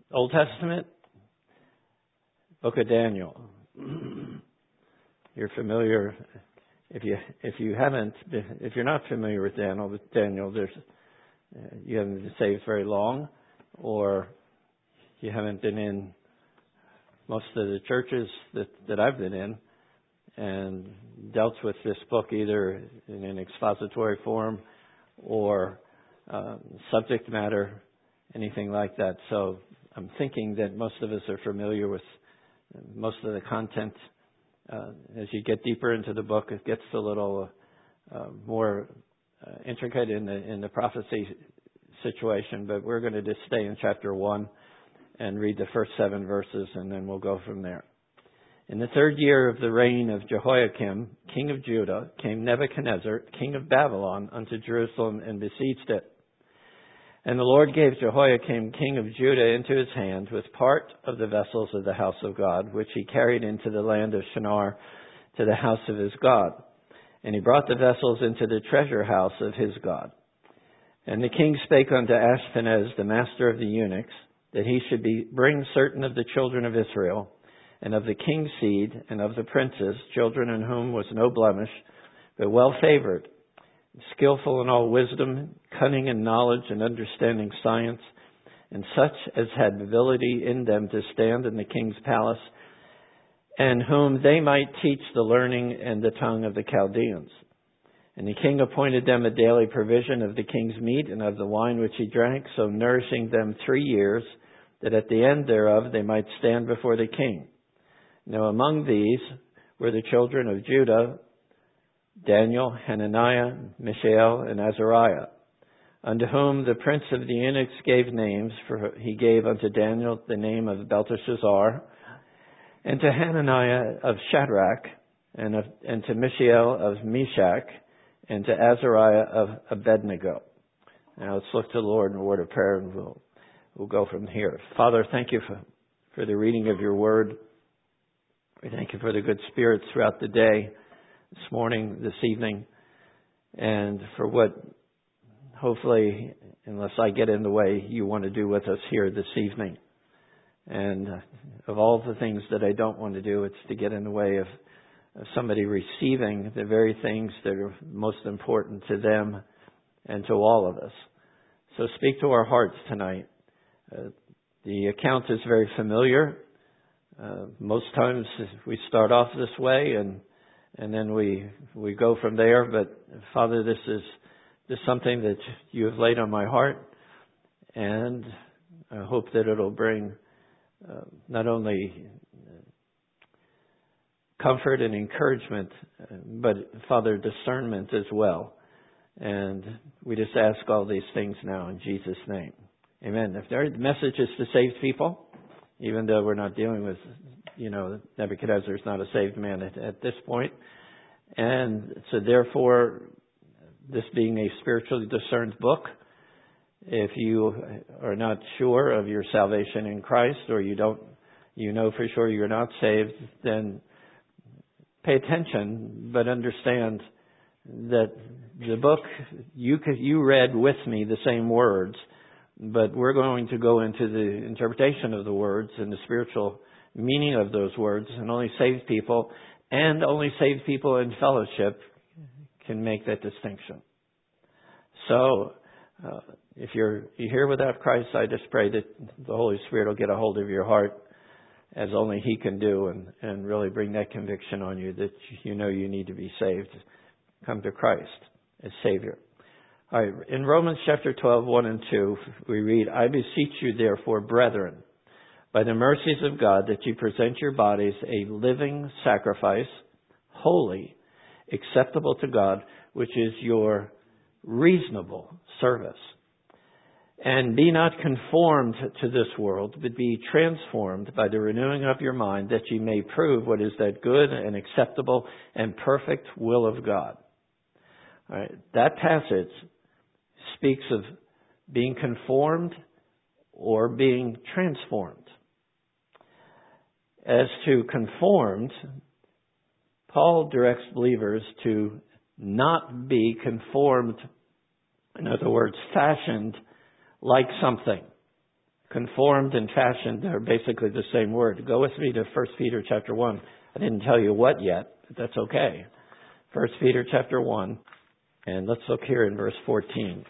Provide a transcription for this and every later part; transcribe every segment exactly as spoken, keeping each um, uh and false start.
Old Testament, Book of Daniel. You're familiar. If you if you haven't, if you're not familiar with Daniel, with Daniel, there's uh, you haven't been saved very long, or you haven't been in most of the churches that, that I've been in and dealt with this book either in an expository form or uh, subject matter, anything like that. So I'm thinking that most of us are familiar with most of the content. Uh, as you get deeper into the book, it gets a little uh, more uh, intricate in the in the prophecy situation. But we're going to just stay in chapter one and read the first seven verses, and then we'll go from there. In the third year of the reign of Jehoiakim, king of Judah, came Nebuchadnezzar, king of Babylon, unto Jerusalem and besieged it. And the Lord gave Jehoiakim, king of Judah, into his hand with part of the vessels of the house of God, which he carried into the land of Shinar to the house of his God. And he brought the vessels into the treasure house of his God. And the king spake unto Ashpenaz, the master of the eunuchs, that he should be, bring certain of the children of Israel, and of the king's seed, and of the princes, children in whom was no blemish, but well favored, skillful in all wisdom, cunning in knowledge, and understanding science, and such as had ability in them to stand in the king's palace, and whom they might teach the learning and the tongue of the Chaldeans. And the king appointed them a daily provision of the king's meat and of the wine which he drank, so nourishing them three years, that at the end thereof they might stand before the king. Now among these were the children of Judah, Daniel, Hananiah, Mishael, and Azariah, unto whom the prince of the eunuchs gave names, for he gave unto Daniel the name of Belteshazzar, and to Hananiah of Shadrach, and, of, and to Mishael of Meshach, and to Azariah of Abednego. Now let's look to the Lord in a word of prayer, and we'll we'll go from here. Father, thank you for, for the reading of your word. We thank you for the good spirits throughout the day, this morning, this evening, and for what, hopefully, unless I get in the way, you want to do with us here this evening. And of all the things that I don't want to do, it's to get in the way of, of somebody receiving the very things that are most important to them and to all of us. So speak to our hearts tonight. Uh, the account is very familiar. Uh, most times we start off this way and and then we we go from there. But Father, this is this is something that you have laid on my heart, and I hope that it'll bring uh, not only comfort and encouragement, but Father, discernment as well. And we just ask all these things now in Jesus' name. Amen. If there are messages to save people, even though we're not dealing with, you know, Nebuchadnezzar is not a saved man at, at this point. And so therefore, this being a spiritually discerned book, if you are not sure of your salvation in Christ, or you don't, you know for sure you're not saved, then pay attention, but understand that the book, you you read with me the same words, but we're going to go into the interpretation of the words and the spiritual meaning of those words, and only saved people and only saved people in fellowship can make that distinction. So, uh, if you're, you're here without Christ, I just pray that the Holy Spirit will get a hold of your heart as only He can do, and, and really bring that conviction on you that you know you need to be saved. Come to Christ as Savior. All right, in Romans chapter twelve, one and two, we read, I beseech you therefore, brethren, by the mercies of God, that you present your bodies a living sacrifice, holy, acceptable to God, which is your reasonable service. And be not conformed to this world, but be transformed by the renewing of your mind, that ye may prove what is that good and acceptable and perfect will of God. All right, that passage speaks of being conformed or being transformed. As to conformed, Paul directs believers to not be conformed, in other words, fashioned like something. Conformed and fashioned are basically the same word. Go with me to First Peter chapter one. I didn't tell you what yet, but that's okay. First Peter chapter one, and let's look here in verse fourteen.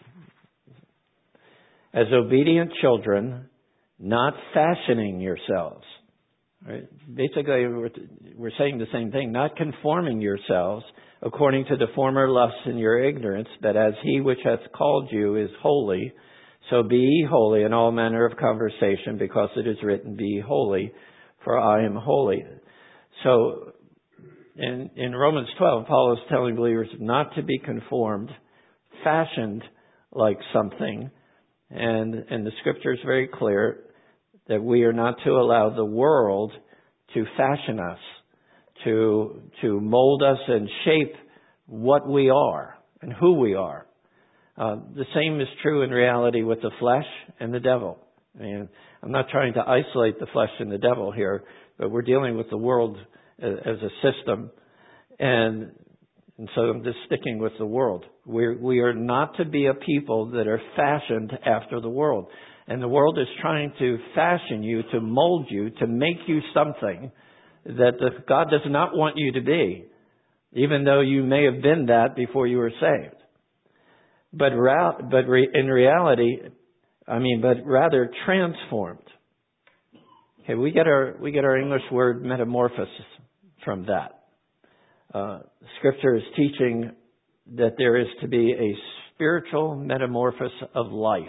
As obedient children, not fashioning yourselves. Right? Basically, we're, we're saying the same thing. Not conforming yourselves according to the former lusts in your ignorance, but as he which hath called you is holy, so be ye holy in all manner of conversation, because it is written, be ye holy, for I am holy. So, in, in Romans twelve, Paul is telling believers not to be conformed, fashioned like something. And, and the scripture is very clear that we are not to allow the world to fashion us, to, to mold us and shape what we are and who we are. Uh, the same is true in reality with the flesh and the devil. I mean, I'm not trying to isolate the flesh and the devil here, but we're dealing with the world as, as a system. And, and so I'm just sticking with the world. We're, we are not to be a people that are fashioned after the world. And the world is trying to fashion you, to mold you, to make you something that the, God does not want you to be, even though you may have been that before you were saved. But ra- but re- in reality, I mean, but rather transformed. Okay, we get our we get our English word metamorphosis from that. Uh, scripture is teaching that there is to be a spiritual metamorphosis of life.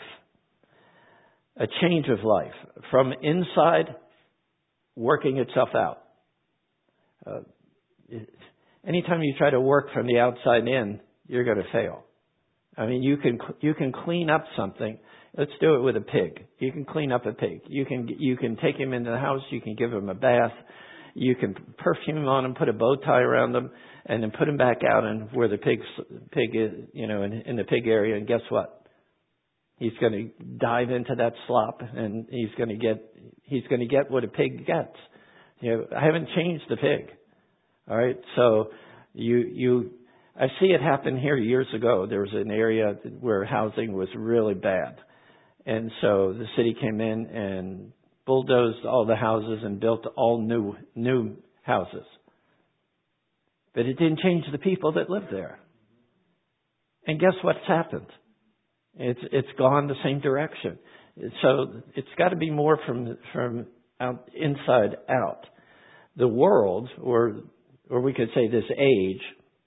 A change of life from inside working itself out. Uh, anytime you try to work from the outside in, you're going to fail. I mean, you can you can clean up something. Let's do it with a pig. You can clean up a pig. You can you can take him into the house. You can give him a bath. You can perfume him on him, put a bow tie around him, and then put him back out and where the pig pig is, you know, in, in the pig area. And guess what? He's going to dive into that slop, and he's going to get he's going to get what a pig gets. You know, I haven't changed the pig. All right, so you you I see it happen here years ago. There was an area where housing was really bad, and so the city came in and bulldozed all the houses and built all new new houses. But it didn't change the people that lived there. And guess what's happened? It's it's gone the same direction. So it's got to be more from from out, inside out. The world, or or we could say this age,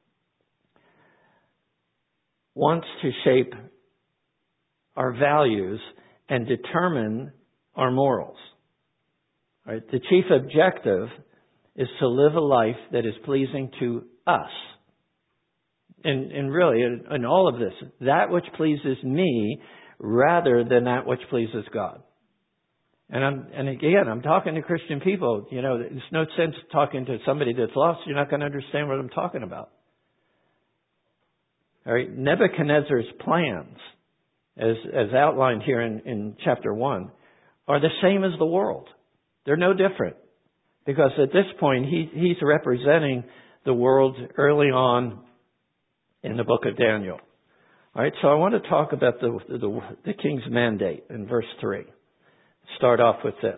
wants to shape our values and determine our morals. Right? The chief objective is to live a life that is pleasing to us. And, and really, in, in all of this, that which pleases me rather than that which pleases God. And I'm, and again, I'm talking to Christian people. You know, there's no sense talking to somebody that's lost. You're not going to understand what I'm talking about. All right, Nebuchadnezzar's plans, as as outlined here in, in chapter one, are the same as the world. They're no different, because at this point he he's representing the world early on in the book of Daniel. All right, so I want to talk about the, the, the king's mandate in verse three. Start off with this.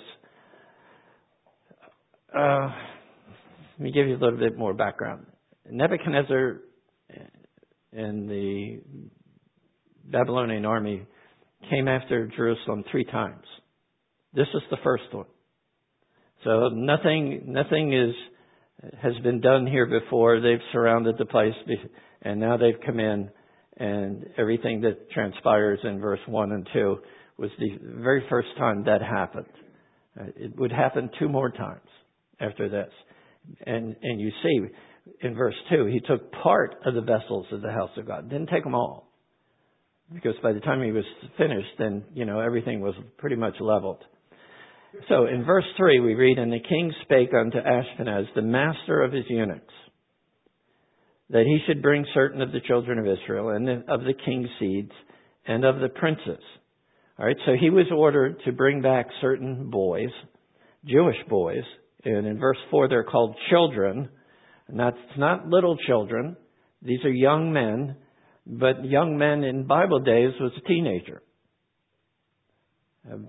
Uh, let me give you a little bit more background. Nebuchadnezzar and the Babylonian army came after Jerusalem three times. This is the first one. So nothing, nothing is has been done here before. They've surrounded the place, and now they've come in, and everything that transpires in verse one and two was the very first time that happened. It would happen two more times after this. And and you see, in verse two, he took part of the vessels of the house of God. Didn't take them all. Because by the time he was finished, then, you know, everything was pretty much leveled. So in verse three, we read, "And the king spake unto Ashpenaz, the master of his eunuchs, that he should bring certain of the children of Israel, and of the king's seeds, and of the princes." All right, so he was ordered to bring back certain boys, Jewish boys, and in verse four they're called children. And that's not little children. These are young men, but young men in Bible days was a teenager. Um,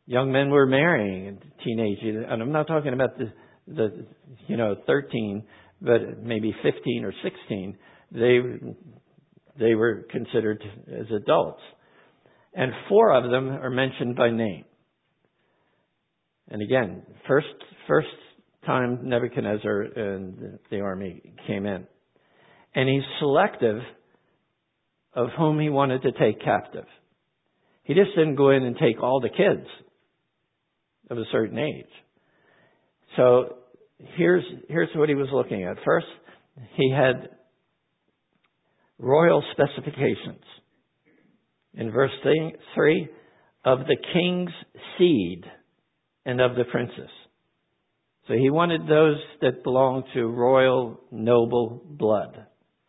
young men were marrying in teenage, and I'm not talking about the, the you know, thirteen, but maybe fifteen or sixteen. They, they were considered as adults. And four of them are mentioned by name. And again, first, first time Nebuchadnezzar and the army came in. And he's selective of whom he wanted to take captive. He just didn't go in and take all the kids of a certain age. So here's, here's what he was looking at. First, he had royal specifications. In verse three, of the king's seed and of the princes. So he wanted those that belonged to royal, noble blood.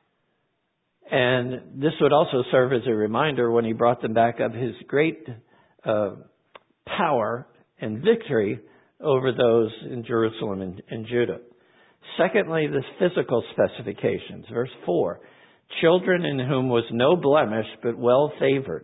And this would also serve as a reminder when he brought them back of his great uh, power and victory over those in Jerusalem and, and Judah. Secondly, the physical specifications. Verse four, children in whom was no blemish, but well favored.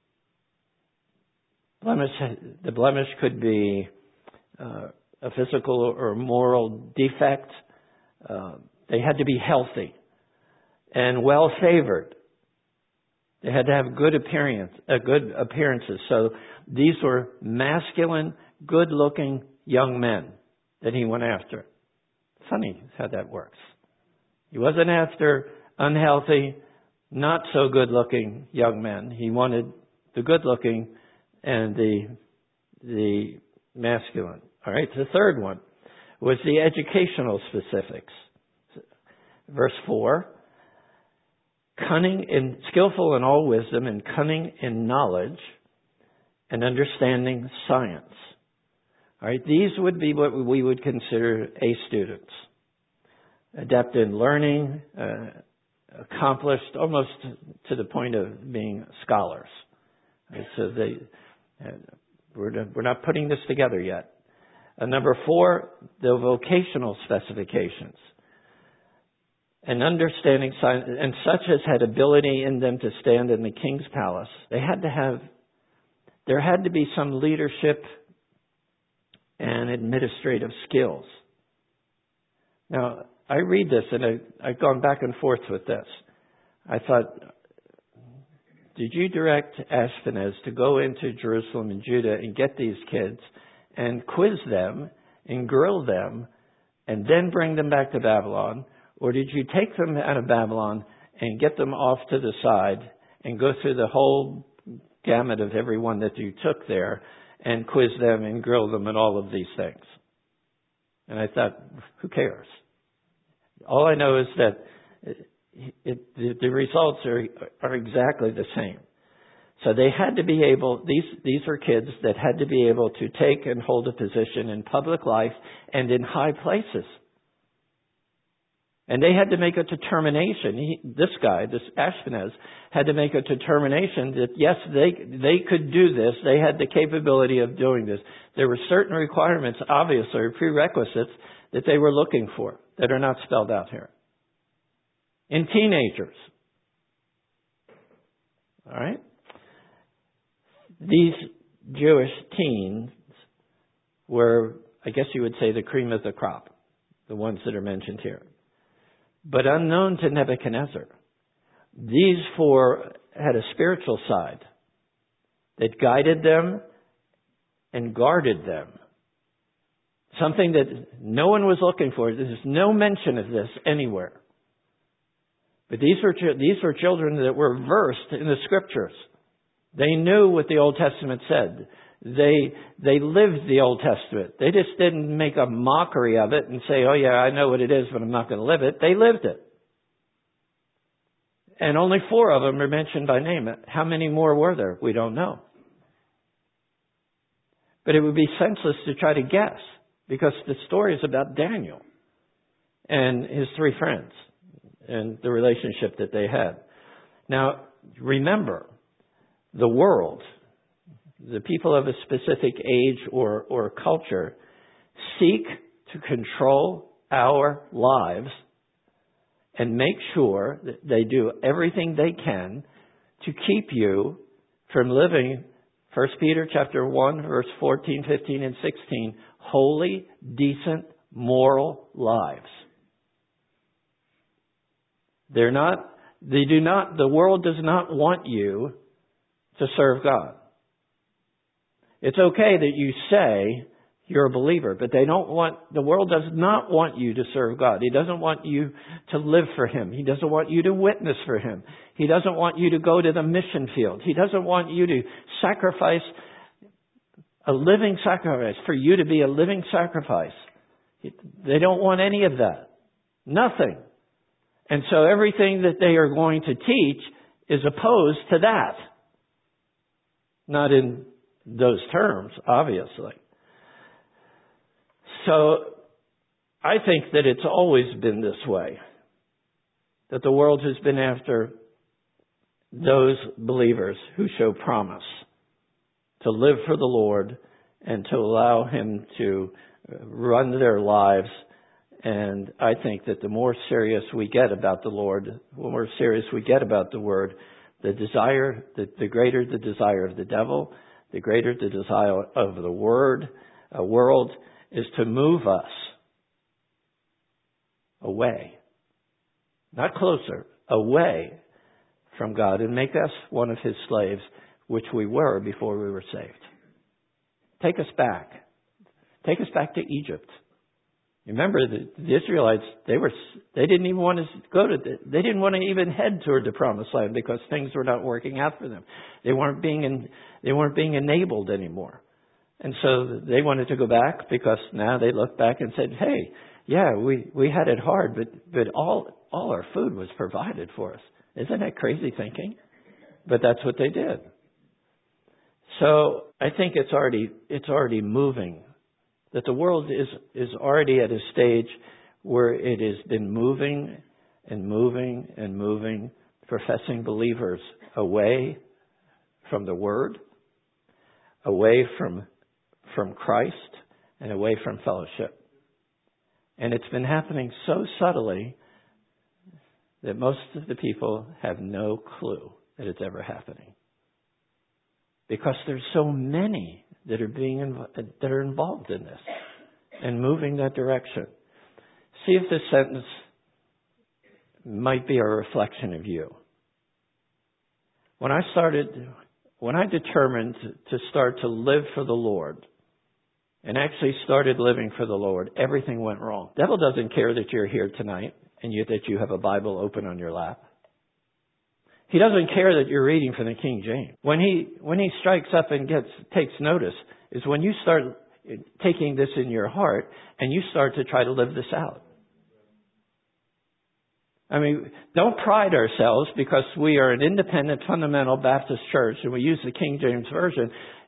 Blemish, the blemish could be uh, a physical or moral defect. Uh, they had to be healthy and well favored. They had to have good appearance, uh, good appearances. So these were masculine, good-looking young men that he went after. Funny how that works. He wasn't after unhealthy, not so good-looking young men. He wanted the good-looking and the the masculine. All right. The third one was the educational specifics. Verse four. Cunning and skillful in all wisdom, and cunning in knowledge, and understanding science. All right, these would be what we would consider A students, adept in learning, uh, accomplished almost to the point of being scholars. Right, so they, uh, we're we're not putting this together yet. Uh, number four, the vocational specifications. And understanding science, and such as had ability in them to stand in the king's palace. They had to have, there had to be some leadership and administrative skills. Now, I read this and I, I've gone back and forth with this. I thought, did you direct Ashpenaz to go into Jerusalem and Judah and get these kids and quiz them and grill them and then bring them back to Babylon? Or did you take them out of Babylon and get them off to the side and go through the whole gamut of everyone that you took there and quiz them and grill them and all of these things? And I thought, who cares? All I know is that it, it, the, the results are, are exactly the same. So they had to be able, these, these were kids that had to be able to take and hold a position in public life and in high places. And they had to make a determination. He, this guy, this Ashpenaz, had to make a determination that yes, they they could do this. They had the capability of doing this. There were certain requirements, obviously, prerequisites that they were looking for that are not spelled out here. In teenagers, all right, these Jewish teens were, I guess you would say, the cream of the crop, the ones that are mentioned here. But unknown to Nebuchadnezzar, these four had a spiritual side that guided them and guarded them. Something that no one was looking for. There's no mention of this anywhere. But these were these were children that were versed in the Scriptures. They knew what the Old Testament said. They they lived the Old Testament. They just didn't make a mockery of it and say, oh yeah, I know what it is, but I'm not going to live it. They lived it. And only four of them are mentioned by name. How many more were there? We don't know. But it would be senseless to try to guess, because the story is about Daniel and his three friends and the relationship that they had. Now, remember, the world, the people of a specific age or, or culture, seek to control our lives and make sure that they do everything they can to keep you from living First Peter chapter one, verse fourteen, fifteen, and sixteen. Holy, decent, moral lives. They're not, they do not, the world does not want you to serve God. It's okay that you say you're a believer, but they don't want, the world does not want you to serve God. He doesn't want you to live for Him. He doesn't want you to witness for Him. He doesn't want you to go to the mission field. He doesn't want you to sacrifice a living sacrifice, for you to be a living sacrifice. They don't want any of that. Nothing. And so everything that they are going to teach is opposed to that. Not in those terms, obviously. So I think that it's always been this way. That the world has been after those believers who show promise to live for the Lord and to allow Him to run their lives. And I think that the more serious we get about the Lord, the more serious we get about the Word, the desire, the, the greater the desire of the devil, the greater the desire of the Word, a world, is to move us away, not closer, away from God and make us one of His slaves, which we were before we were saved. Take us back. Take us back to Egypt. Remember, the, the Israelites, they were, they didn't even want to go to, the, they didn't want to even head toward the promised land because things were not working out for them. They weren't being, in, they weren't being enabled anymore. And so they wanted to go back because now they looked back and said, hey, yeah, we, we had it hard, but, but all, all our food was provided for us. Isn't that crazy thinking? But that's what they did. So I think it's already, it's already moving. That the world is, is already at a stage where it has been moving and moving and moving, professing believers away from the Word, away from, from Christ, and away from fellowship. And it's been happening so subtly that most of the people have no clue that it's ever happening. Because there's so many that are being that are involved in this and moving that direction. See if this sentence might be a reflection of you. When I started, when I determined to start to live for the Lord and actually started living for the Lord, everything went wrong. The devil doesn't care that you're here tonight and you, that you have a Bible open on your lap. He doesn't care that you're reading from the King James. When he, when he strikes up and gets, takes notice is when you start taking this in your heart and you start to try to live this out. I mean, don't pride ourselves because we are an independent fundamental Baptist church and we use the King James Version.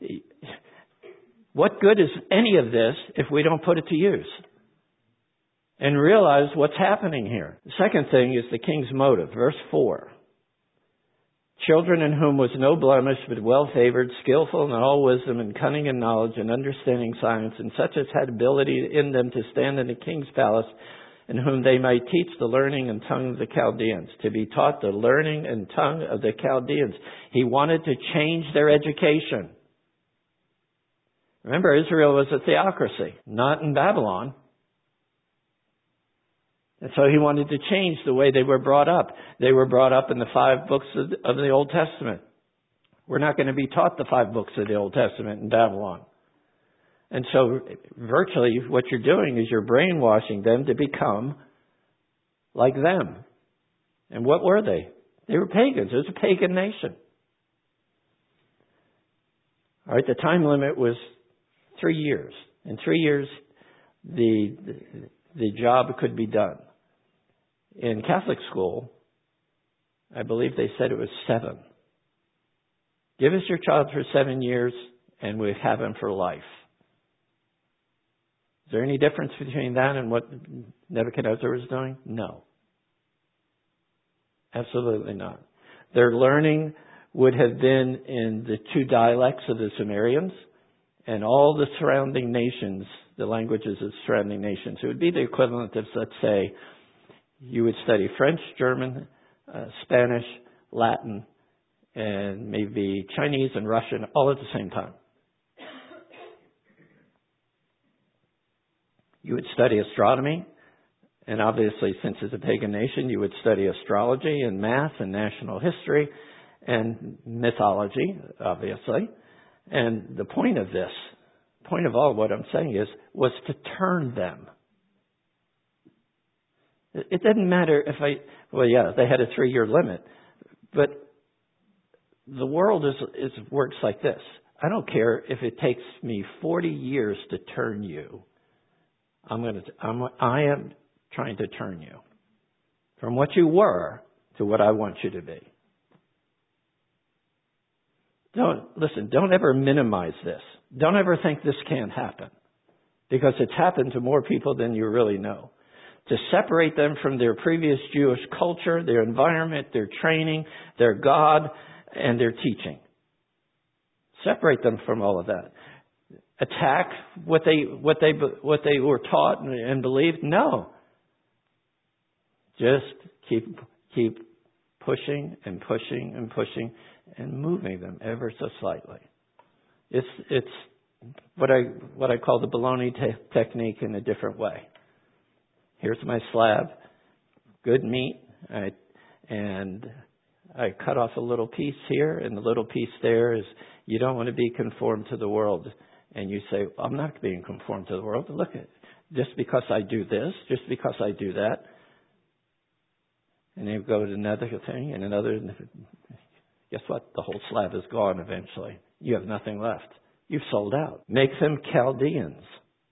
What good is any of this if we don't put it to use? And realize what's happening here. The second thing is the king's motive. Verse four. Children in whom was no blemish, but well-favored, skillful in all wisdom and cunning and knowledge and understanding science, and such as had ability in them to stand in the king's palace, in whom they might teach the learning and tongue of the Chaldeans, to be taught the learning and tongue of the Chaldeans. He wanted to change their education. Remember, Israel was a theocracy, not in Babylon. And so he wanted to change the way they were brought up. They were brought up in the five books of the, of the Old Testament. We're not going to be taught the five books of the Old Testament in Babylon. And so virtually what you're doing is you're brainwashing them to become like them. And what were they? They were pagans. It was a pagan nation. All right, the time limit was three years. In three years, the, the, the job could be done. In Catholic school, I believe they said it was seven. Give us your child for seven years and we have him for life. Is there any difference between that and what Nebuchadnezzar was doing? No. Absolutely not. Their learning would have been in the two dialects of the Sumerians and all the surrounding nations, the languages of surrounding nations. It would be the equivalent of, let's say, you would study French, German, uh, Spanish, Latin, and maybe Chinese and Russian all at the same time. You would study astronomy, and obviously, since it's a pagan nation, you would study astrology and math and national history and mythology, obviously. And the point of this, point of all what I'm saying is, was to turn them. It didn't matter if I, well, yeah, they had a three-year limit, but the world is, is works like this. I don't care if it takes me forty years to turn you. I'm going to, I'm, I am trying to turn you from what you were to what I want you to be. Don't, listen, don't ever minimize this. Don't ever think this can't happen, because it's happened to more people than you really know. To separate them from their previous Jewish culture, their environment, their training, their God, and their teaching. Separate them from all of that. Attack what they what they what they were taught and, and believed? No. Just keep keep pushing and pushing and pushing and moving them ever so slightly. It's it's what I what I call the bologna te- technique in a different way. Here's my slab, good meat, I, and I cut off a little piece here, and the little piece there is, you don't want to be conformed to the world. And you say, I'm not being conformed to the world. Look at it. Just because I do this, just because I do that. And then you go to another thing and another. Guess what? The whole slab is gone eventually. You have nothing left. You've sold out. Make them Chaldeans.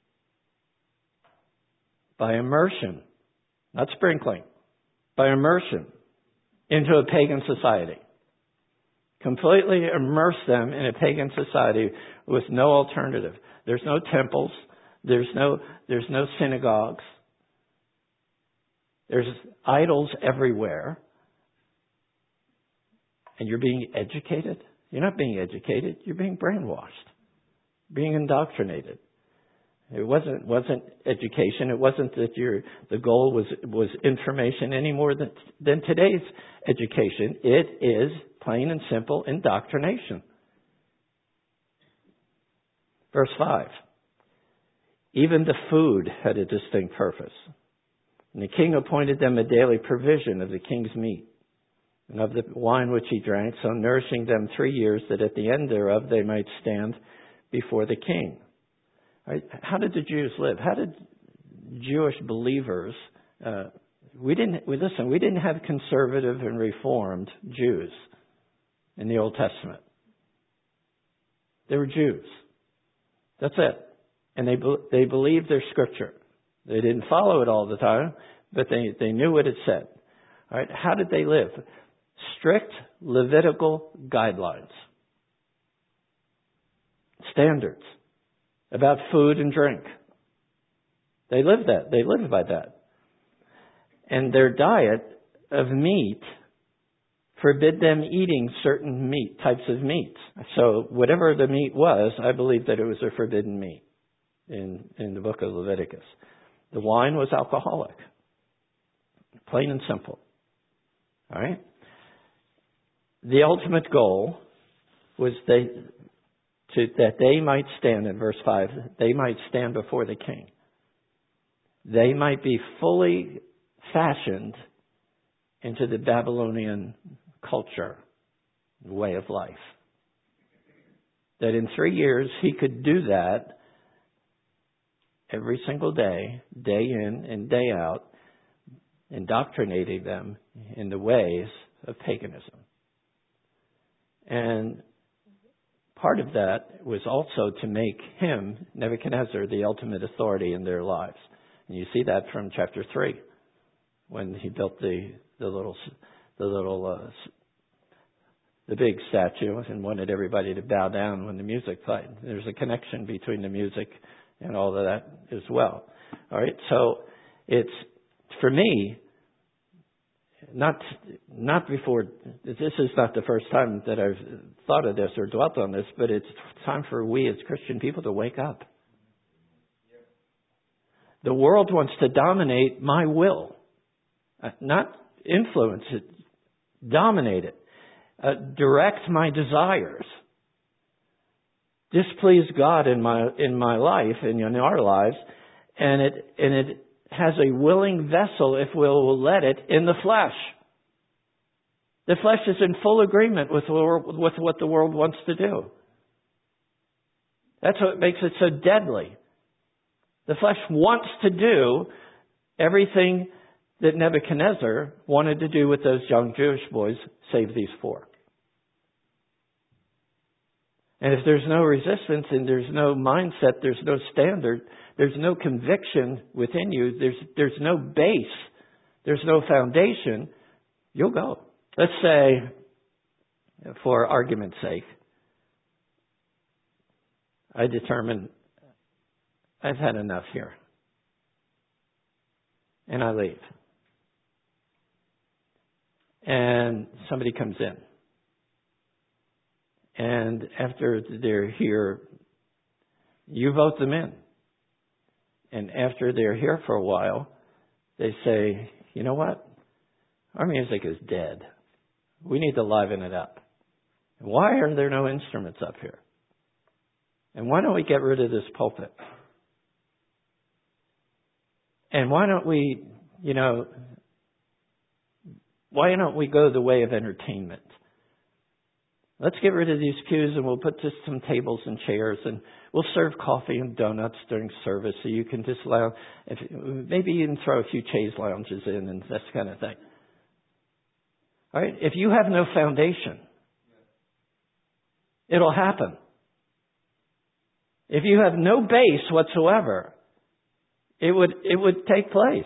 By immersion, not sprinkling, by immersion into a pagan society. Completely immerse them in a pagan society with no alternative. There's no temples. There's no, there's no synagogues. There's idols everywhere. And you're being educated? You're not being educated. You're being brainwashed. Being indoctrinated. It wasn't wasn't education. It wasn't that your the goal was was information any more than than today's education. It is plain and simple indoctrination. Verse five. Even the food had a distinct purpose. And the king appointed them a daily provision of the king's meat and of the wine which he drank, so nourishing them three years, that at the end thereof they might stand before the king. Right? How did the Jews live? How did Jewish believers, uh, we didn't, we, listen, we didn't have conservative and reformed Jews in the Old Testament. They were Jews. That's it. And they, they believed their scripture. They didn't follow it all the time, but they, they knew what it said. All right? How did they live? Strict Levitical guidelines. Standards. About food and drink. They lived that. They lived by that. And their diet of meat forbid them eating certain meat, types of meat. So whatever the meat was, I believe that it was a forbidden meat in, in the book of Leviticus. The wine was alcoholic. Plain and simple. All right? The ultimate goal was they... To, that they might stand, in verse five, they might stand before the king. They might be fully fashioned into the Babylonian culture, way of life. That in three years he could do that every single day, day in and day out, indoctrinating them in the ways of paganism. And part of that was also to make him, Nebuchadnezzar, the ultimate authority in their lives. And you see that from chapter three, when he built the the little the little uh, the big statue and wanted everybody to bow down when the music played. There's a connection between the music and all of that as well. All right, so it's for me. Not, not before, this is not the first time that I've thought of this or dwelt on this, but it's time for we as Christian people to wake up. The world wants to dominate my will, not influence it, dominate it. uh, direct my desires, displease God in my in my life and in our lives, and it and it has a willing vessel if we'll let it in the flesh. The flesh is in full agreement with with what the world wants to do. That's what makes it so deadly. The flesh wants to do everything that Nebuchadnezzar wanted to do with those young Jewish boys, save these four. And if there's no resistance and there's no mindset, there's no standard, there's no conviction within you, there's there's no base, there's no foundation, you'll go. Let's say, for argument's sake, I determine I've had enough here. And I leave. And somebody comes in. And after they're here, you vote them in. And after they're here for a while, they say, you know what? Our music is dead. We need to liven it up. Why are there no instruments up here? And why don't we get rid of this pulpit? And why don't we, you know, why don't we go the way of entertainment? Let's get rid of these pews and we'll put just some tables and chairs and we'll serve coffee and donuts during service so you can just lounge. If, maybe even throw a few chaise lounges in and this kind of thing. All right? If you have no foundation, it'll happen. If you have no base whatsoever, it would it would take place.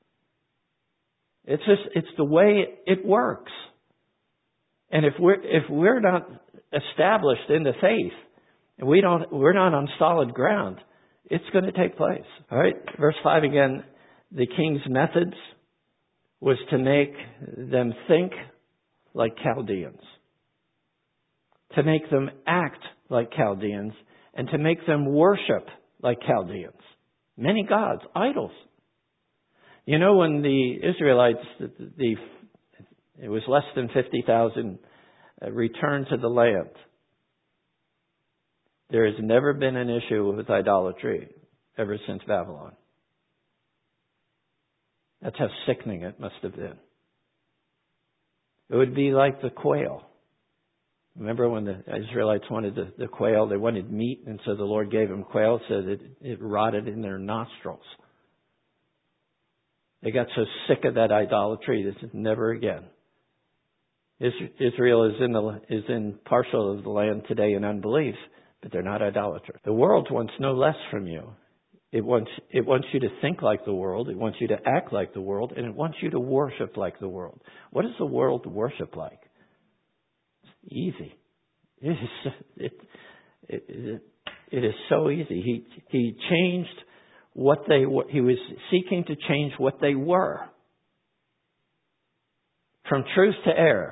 It's just it's the way it works. And if we're if we're not established in the faith, and we don't we're not on solid ground, it's going to take place. All right, verse five again. The king's methods was to make them think like Chaldeans, to make them act like Chaldeans, and to make them worship like Chaldeans. Many gods, idols. You know, when the Israelites, the, the it was less than fifty thousand, uh, returned to the land, there has never been an issue with idolatry ever since Babylon. That's how sickening it must have been. It would be like the quail. Remember when the Israelites wanted the, the quail, they wanted meat, and so the Lord gave them quail so that it rotted in their nostrils. They got so sick of that idolatry, they said, never again. Israel is in the is in partial of the land today in unbelief, but they're not idolaters. The world wants no less from you. It wants it wants you to think like the world. It wants you to act like the world, and it wants you to worship like the world. What does the world worship like? It's easy. It is it it, it, it is so easy. He he changed what they were. He was seeking to change what they were from truth to error.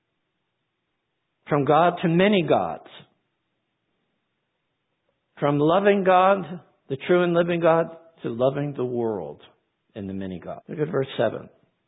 From God to many gods. From loving God, the true and living God, to loving the world and the many gods. Look at verse seven.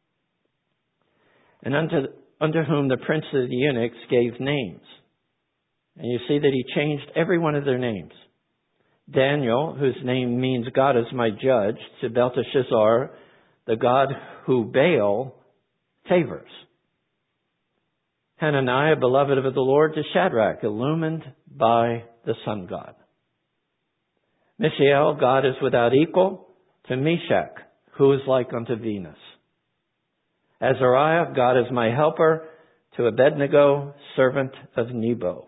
And unto, unto whom the prince of the eunuchs gave names. And you see that he changed every one of their names. Daniel, whose name means God is my judge, to Belteshazzar, the God who Baal favors. Hananiah, beloved of the Lord, to Shadrach, illumined by the sun god. Mishael, God is without equal, to Meshach, who is like unto Venus. Azariah, God is my helper, to Abednego, servant of Nebo.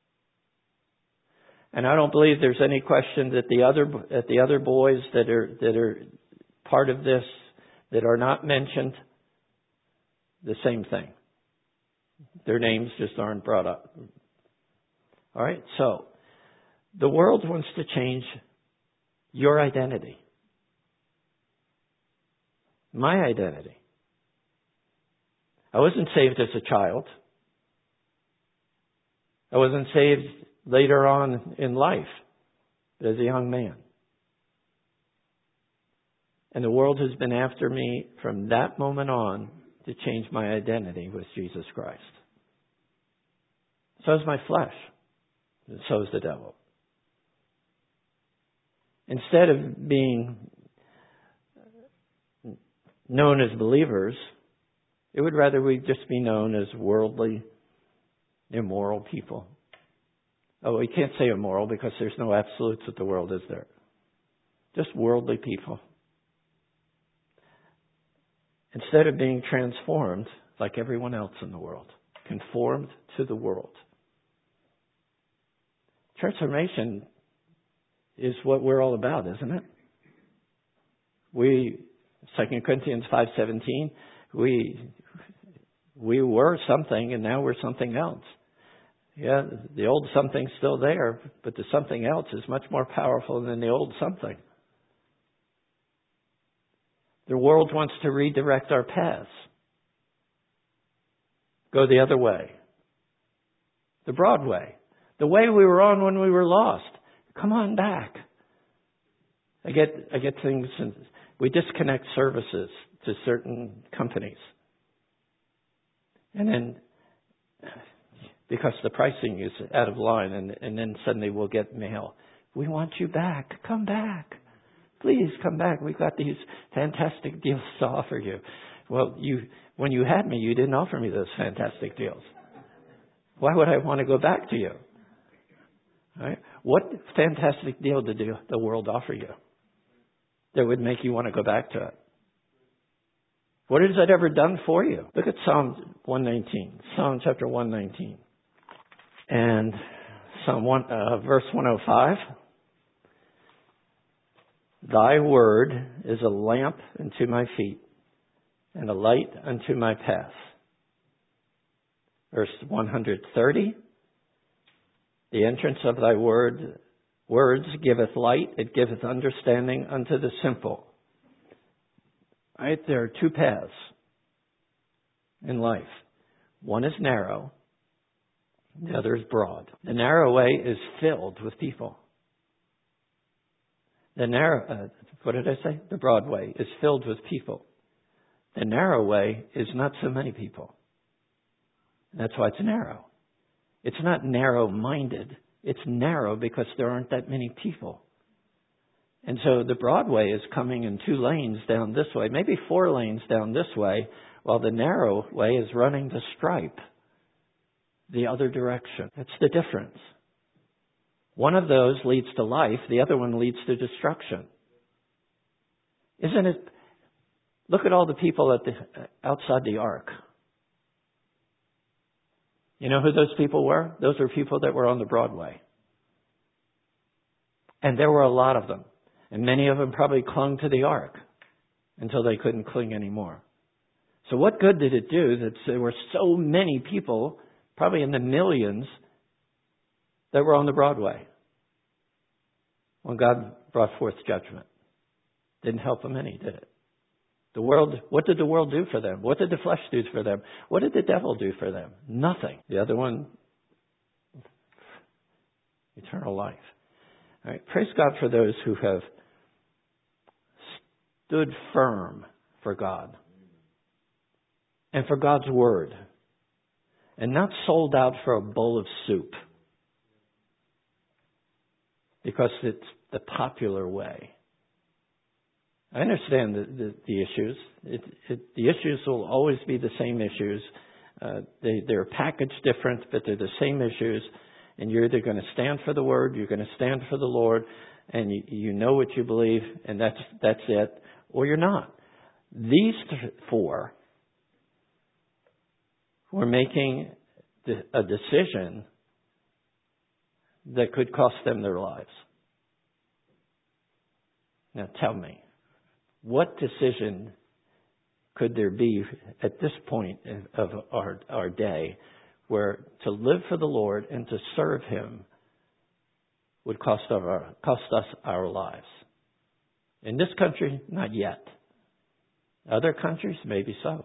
And I don't believe there's any question that the other that the other boys that are that are part of this that are not mentioned, the same thing. Their names just aren't brought up. All right, so the world wants to change your identity. My identity. I wasn't saved as a child. I wasn't saved later on in life, but as a young man. And the world has been after me from that moment on to change my identity with Jesus Christ. So is my flesh. And so is the devil. Instead of being known as believers, it would rather we just be known as worldly, immoral people. Oh, we can't say immoral because there's no absolutes with the world, is there? Just worldly people. Instead of being transformed like everyone else in the world, conformed to the world. Transformation is what we're all about, isn't it? We, Second Corinthians five seventeen, we we were something and now we're something else. Yeah, the old something's still there, but the something else is much more powerful than the old something. The world wants to redirect our paths. Go the other way. The broad way. The way we were on when we were lost. Come on back. I get I get things, and we disconnect services to certain companies. And then, because the pricing is out of line, and, and then suddenly we'll get mail. We want you back. Come back. Please come back. We've got these fantastic deals to offer you. Well, you when you had me, you didn't offer me those fantastic deals. Why would I want to go back to you? Right? What fantastic deal did the world offer you that would make you want to go back to it? What has it ever done for you? Look at Psalm one nineteen. Psalm chapter one nineteen. And Psalm one, uh, verse one oh five. Thy word is a lamp unto my feet and a light unto my path. Verse one thirty. The entrance of thy word, words giveth light, it giveth understanding unto the simple. Right? There are two paths in life. One is narrow, the other is broad. The narrow way is filled with people. The narrow, uh, what did I say? The broad way is filled with people. The narrow way is not so many people. That's why it's narrow. It's not narrow-minded. It's narrow because there aren't that many people. And so the broad way is coming in two lanes down this way, maybe four lanes down this way, while the narrow way is running the stripe the other direction. That's the difference. One of those leads to life, the other one leads to destruction. Isn't it? Look at all the people at the, outside the ark. You know who those people were? Those were people that were on the Broadway. And there were a lot of them. And many of them probably clung to the ark until they couldn't cling anymore. So what good did it do that there were so many people, probably in the millions, that were on the Broadway when God brought forth judgment? Didn't help them any, did it? The world, what did the world do for them? What did the flesh do for them? What did the devil do for them? Nothing. The other one, eternal life. All right. Praise God for those who have stood firm for God and for God's word and not sold out for a bowl of soup because it's the popular way. I understand the, the, the issues. It, it, the issues will always be the same issues. Uh, they, they're packaged different, but they're the same issues. And you're either going to stand for the Word, you're going to stand for the Lord, and you, you know what you believe, and that's that's it, or you're not. These th- four were making the, a decision that could cost them their lives. Now tell me, what decision could there be at this point of our, our day where to live for the Lord and to serve Him would cost, our, cost us our lives? In this country, not yet. Other countries, maybe so.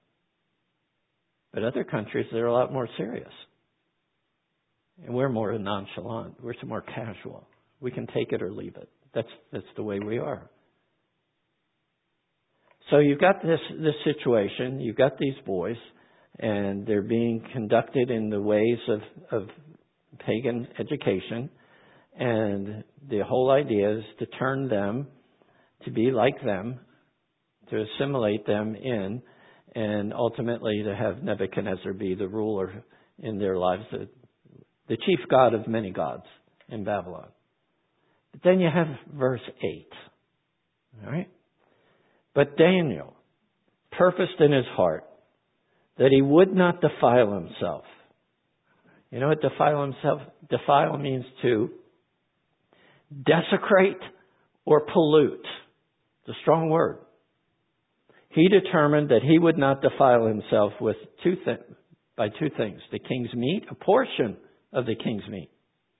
But other countries, they're a lot more serious. And we're more nonchalant. We're more casual. We can take it or leave it. That's that's the way we are. So you've got this this situation. You've got these boys, and they're being conducted in the ways of, of pagan education. And the whole idea is to turn them to be like them, to assimilate them in, and ultimately to have Nebuchadnezzar be the ruler in their lives, the, the chief god of many gods in Babylon. But then you have verse eight. All right? But Daniel purposed in his heart that he would not defile himself. You know what defile himself? Defile means to desecrate or pollute. It's a strong word. He determined that he would not defile himself with two th- by two things. The king's meat, a portion of the king's meat.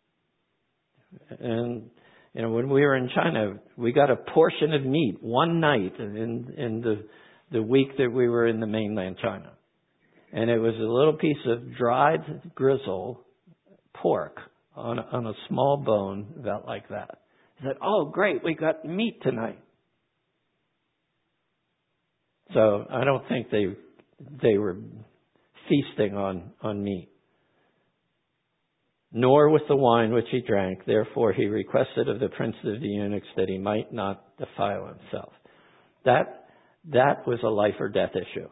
And, you know, when we were in China, we got a portion of meat one night in, in the, the week that we were in the mainland China. And it was a little piece of dried grizzle pork on a, on a small bone about like that. He said, oh, great, we got meat tonight. So I don't think they they were feasting on, on meat. Nor with the wine which he drank. Therefore he requested of the prince of the eunuchs that he might not defile himself. That that was a life or death issue.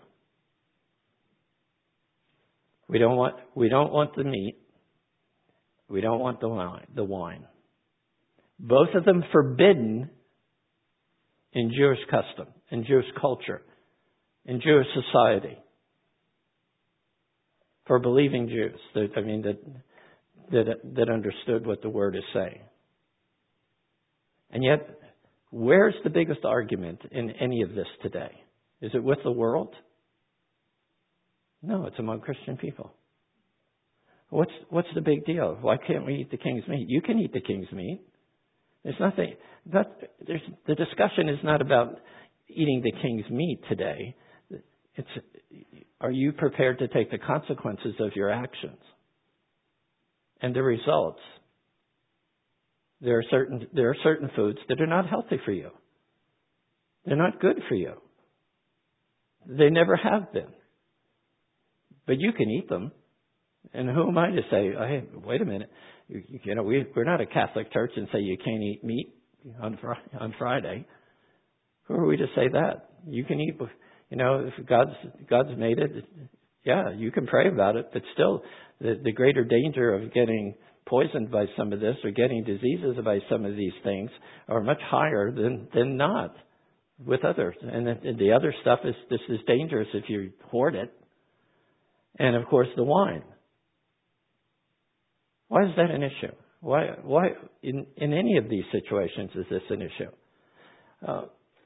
We don't want we don't want the meat. We don't want the wine the wine. Both of them forbidden in Jewish custom, in Jewish culture, in Jewish society. For believing Jews, that, I mean, that, that that understood what the word is saying. And yet, where's the biggest argument in any of this today? Is it with the world? No, it's among Christian people. What's what's the big deal? Why can't we eat the king's meat? You can eat the king's meat. There's nothing. Not, there's, the discussion is not about eating the king's meat today. It's, are you prepared to take the consequences of your actions and the results? There are certain there are certain foods that are not healthy for you. They're not good for you. They never have been. But you can eat them. And who am I to say, hey, wait a minute, you, you know, we, we're not a Catholic church and say you can't eat meat on on Friday. Who are we to say that? You can eat, you know, if God's God's made it, yeah, you can pray about it, but still the, the greater danger of getting poisoned by some of this or getting diseases by some of these things are much higher than, than not with others. And the, and the other stuff is, this is dangerous if you hoard it. And of course the wine. Why is that an issue? Why, why in, in any of these situations is this an issue? Uh,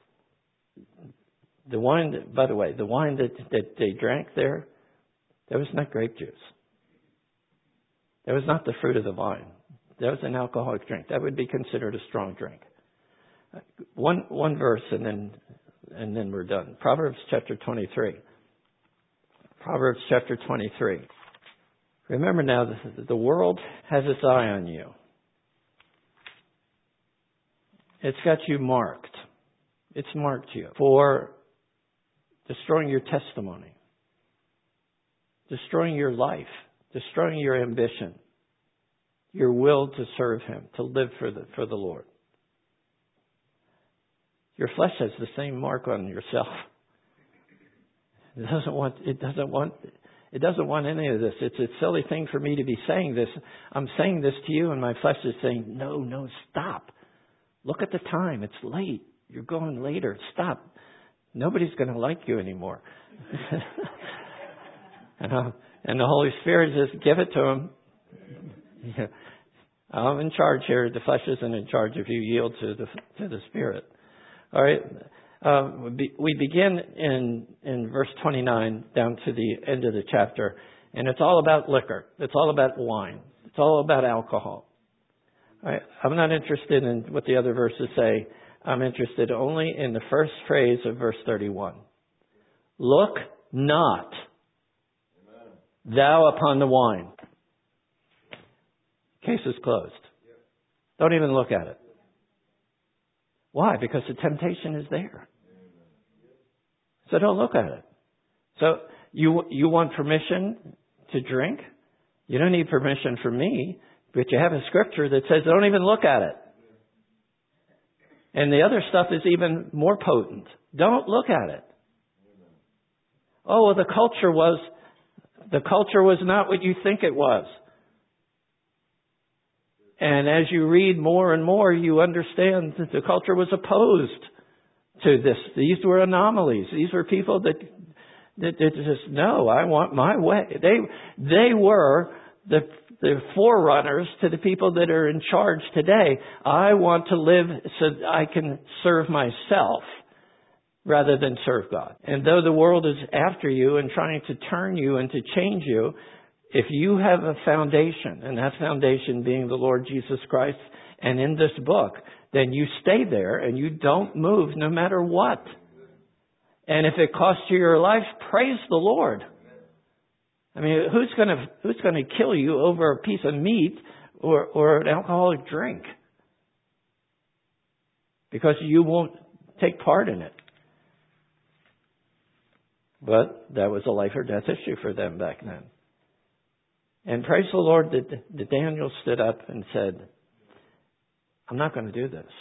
the wine, that, by the way, the wine that, that they drank there, that was not grape juice. That was not the fruit of the vine. That was an alcoholic drink. That would be considered a strong drink. One one verse and then and then we're done. Proverbs chapter twenty-three. Proverbs chapter twenty-three. Remember now, the, the world has its eye on you. It's got you marked. It's marked you for destroying your testimony, destroying your life, destroying your ambition, your will to serve Him, to live for the for the Lord. Your flesh has the same mark on yourself. It doesn't want. It doesn't want. It doesn't want any of this. It's a silly thing for me to be saying this. I'm saying this to you, and my flesh is saying, "No, no, stop! Look at the time. It's late. You're going later. Stop. Nobody's going to like you anymore." uh, and the Holy Spirit says, "Give it to Him. Yeah. I'm in charge here. The flesh isn't in charge if you yield to the to the Spirit." All right. Uh, we begin in, in verse twenty-nine down to the end of the chapter, and it's all about liquor. It's all about wine. It's all about alcohol. All right. I'm not interested in what the other verses say. I'm interested only in the first phrase of verse thirty-one. Look not Amen. Thou upon the wine. Case is closed. Don't even look at it. Why? Because the temptation is there. So don't look at it. So You, you want permission to drink? You don't need permission from me, but you have a scripture that says don't even look at it. And the other stuff is even more potent. Don't look at it. Oh, well, the culture was, the culture was not what you think it was. And as you read more and more, you understand that the culture was opposed to this. These were anomalies. These were people that, that, that just, no, I want my way. They, they were the, the forerunners to the people that are in charge today. I want to live so that I can serve myself rather than serve God. And though the world is after you and trying to turn you and to change you, if you have a foundation, and that foundation being the Lord Jesus Christ, and in this book, then you stay there and you don't move no matter what. And if it costs you your life, praise the Lord. I mean, who's going to who's going to kill you over a piece of meat or, or an alcoholic drink? Because you won't take part in it. But that was a life or death issue for them back then. And praise the Lord that, that Daniel stood up and said, I'm not going to do this.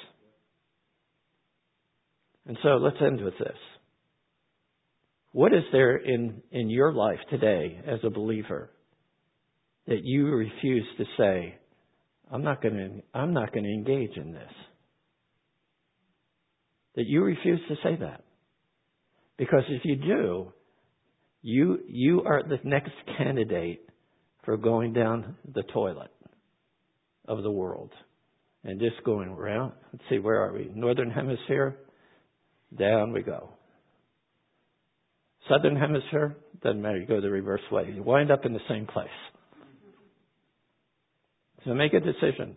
And so let's end with this. What is there in, in your life today as a believer that you refuse to say, I'm not going to, I'm not going to engage in this? That you refuse to say that. Because if you do, you, you are the next candidate for going down the toilet of the world and just going around. Let's see, where are we? Northern Hemisphere, down we go. Southern Hemisphere, doesn't matter, you go the reverse way. You wind up in the same place. So make a decision.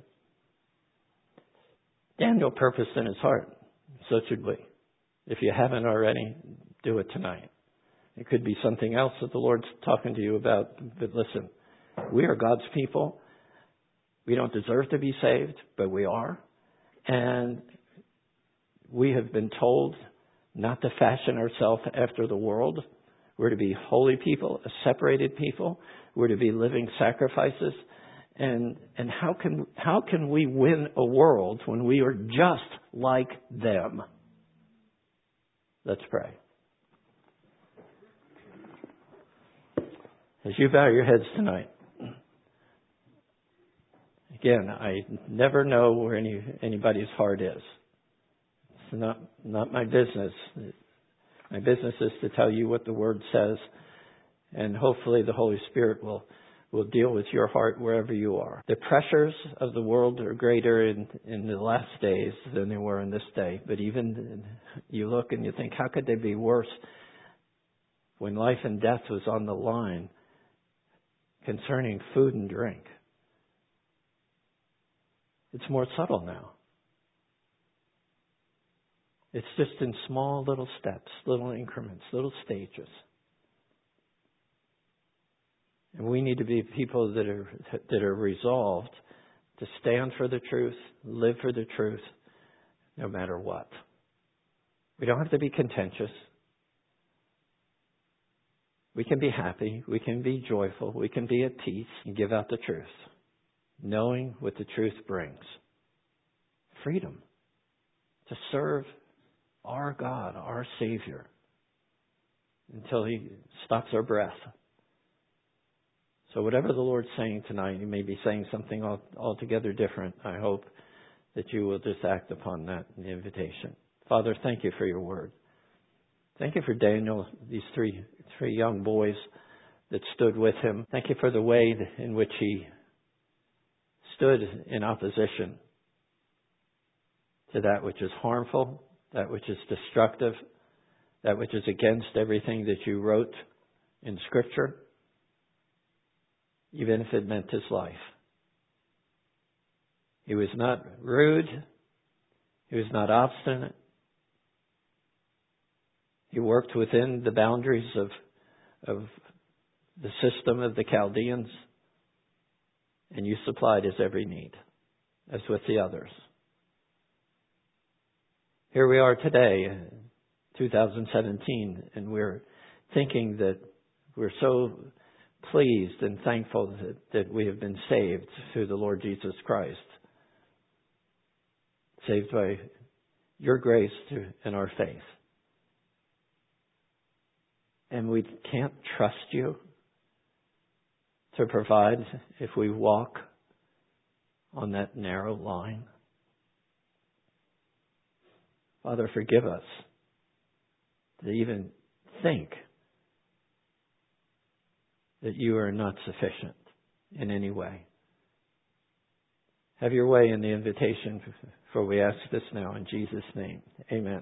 Daniel purposed in his heart. So should we. If you haven't already, do it tonight. It could be something else that the Lord's talking to you about, but listen. We are God's people. We don't deserve to be saved, but we are. And we have been told not to fashion ourselves after the world. We're to be holy people, a separated people. We're to be living sacrifices. And and how can how can we win a world when we are just like them? Let's pray. As you bow your heads tonight, again, I never know where any anybody's heart is. It's not not my business. My business is to tell you what the Word says, and hopefully the Holy Spirit will will deal with your heart wherever you are. The pressures of the world are greater in, in the last days than they were in this day. But even you look and you think, how could they be worse when life and death was on the line concerning food and drink? It's more subtle now. It's just in small little steps, little increments, little stages. And we need to be people that are that are resolved to stand for the truth, live for the truth, no matter what. We don't have to be contentious. We can be happy. We can be joyful. We can be at peace and give out the truth, knowing what the truth brings. Freedom to serve our God, our Savior, until He stops our breath. So whatever the Lord's saying tonight, He may be saying something altogether different. I hope that you will just act upon that invitation. Father, thank you for your word. Thank you for Daniel, these three three young boys that stood with him. Thank you for the way in which he stood in opposition to that which is harmful, that which is destructive, that which is against everything that you wrote in Scripture, even if it meant his life. He was not rude. He was not obstinate. He worked within the boundaries of, of the system of the Chaldeans, and you supplied his every need, as with the others. Here we are today, two thousand seventeen, and we're thinking that We're so pleased and thankful that, that we have been saved through the Lord Jesus Christ. Saved by your grace through, in our faith. And we can't trust you to provide if we walk on that narrow line. Father, forgive us to even think that you are not sufficient in any way. Have your way in the invitation, for we ask this now in Jesus' name. Amen.